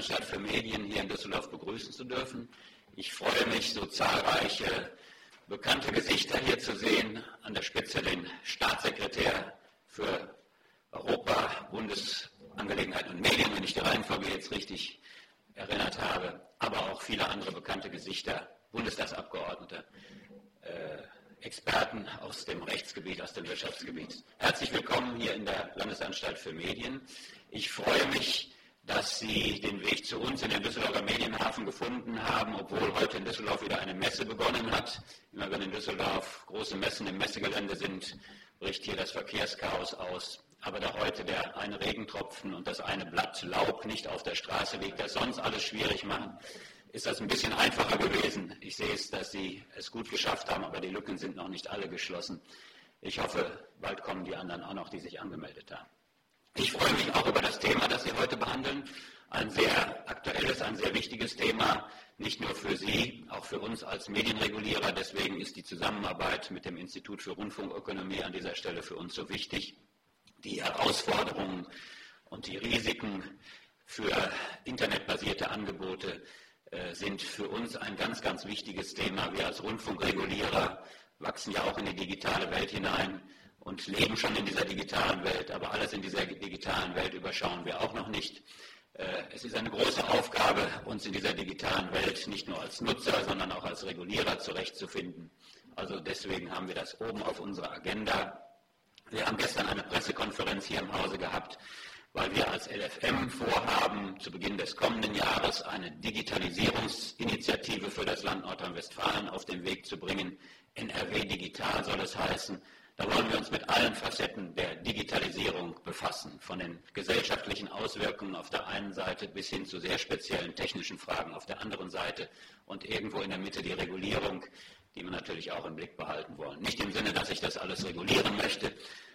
Landesanstalt für Medien hier in Düsseldorf begrüßen zu dürfen. Ich freue mich, so zahlreiche bekannte Gesichter hier zu sehen, an der Spitze den Staatssekretär für Europa, Bundesangelegenheiten und Medien, wenn ich die Reihenfolge jetzt richtig erinnert habe, aber auch viele andere bekannte Gesichter, Bundestagsabgeordnete, Experten aus dem Rechtsgebiet, aus dem Wirtschaftsgebiet. Herzlich willkommen hier in der Landesanstalt für Medien. Ich freue mich, dass Sie den Weg zu uns in den Düsseldorfer Medienhafen gefunden haben, obwohl heute in Düsseldorf wieder eine Messe begonnen hat. Immer wenn in Düsseldorf große Messen im Messegelände sind, bricht hier das Verkehrschaos aus. Aber da heute der eine Regentropfen und das eine Blatt Laub nicht auf der Straße liegt, das sonst alles schwierig machen, ist das ein bisschen einfacher gewesen. Ich sehe es, dass Sie es gut geschafft haben, aber die Lücken sind noch nicht alle geschlossen. Ich hoffe, bald kommen die anderen auch noch, die sich angemeldet haben. Ich freue mich auch über das Thema, das Sie heute behandeln. Ein sehr aktuelles, ein sehr wichtiges Thema, nicht nur für Sie, auch für uns als Medienregulierer. Deswegen ist die Zusammenarbeit mit dem Institut für Rundfunkökonomie an dieser Stelle für uns so wichtig. Die Herausforderungen und die Risiken für internetbasierte Angebote sind für uns ein ganz, ganz wichtiges Thema. Wir als Rundfunkregulierer wachsen ja auch in die digitale Welt hinein und leben schon in dieser digitalen Welt, aber alles in dieser digitalen Welt überschauen wir auch noch nicht. Es ist eine große Aufgabe, uns in dieser digitalen Welt nicht nur als Nutzer, sondern auch als Regulierer zurechtzufinden. Also deswegen haben wir das oben auf unserer Agenda. Wir haben gestern eine Pressekonferenz hier im Hause gehabt, weil wir als LFM vorhaben, zu Beginn des kommenden Jahres eine Digitalisierungsinitiative für das Land Nordrhein-Westfalen auf den Weg zu bringen. NRW Digital soll es heißen. Da wollen wir uns mit allen Facetten der Digitalisierung befassen, von den gesellschaftlichen Auswirkungen auf der einen Seite bis hin zu sehr speziellen technischen Fragen auf der anderen Seite und irgendwo in der Mitte die Regulierung, die wir natürlich auch im Blick behalten wollen. Nicht im Sinne, dass ich das alles regulieren möchte,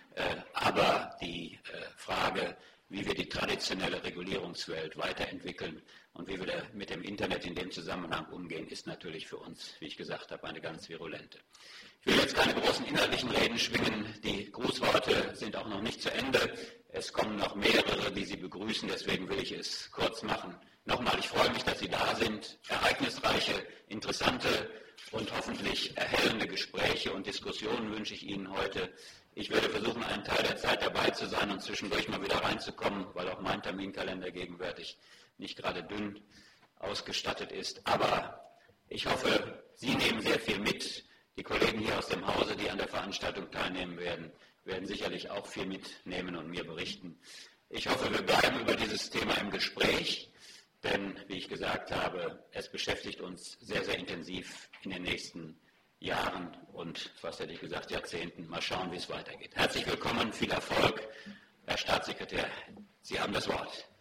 aber die Frage, wie wir die traditionelle Regulierungswelt weiterentwickeln und wie wir mit dem Internet in dem Zusammenhang umgehen, ist natürlich für uns, wie ich gesagt habe, eine ganz virulente. Ich will jetzt keine großen inhaltlichen Reden schwingen, die Grußworte sind auch noch nicht zu Ende. Es kommen noch mehrere, die Sie begrüßen, deswegen will ich es kurz machen. Nochmal, ich freue mich, dass Sie da sind. Ereignisreiche, interessante und hoffentlich erhellende Gespräche und Diskussionen wünsche ich Ihnen heute. Ich werde versuchen, einen Teil der Zeit dabei zu sein und zwischendurch mal wieder reinzukommen, weil auch mein Terminkalender gegenwärtig nicht gerade dünn ausgestattet ist. Aber ich hoffe, Sie nehmen sehr viel mit. Die Kollegen hier aus dem Hause, die an der Veranstaltung teilnehmen werden, werden sicherlich auch viel mitnehmen und mir berichten. Ich hoffe, wir bleiben über dieses Thema im Gespräch, denn, wie ich gesagt habe, es beschäftigt uns sehr, sehr intensiv in den nächsten Jahren und, fast hätte ich gesagt, Jahrzehnten. Mal schauen, wie es weitergeht. Herzlich willkommen, viel Erfolg. Herr Staatssekretär, Sie haben das Wort.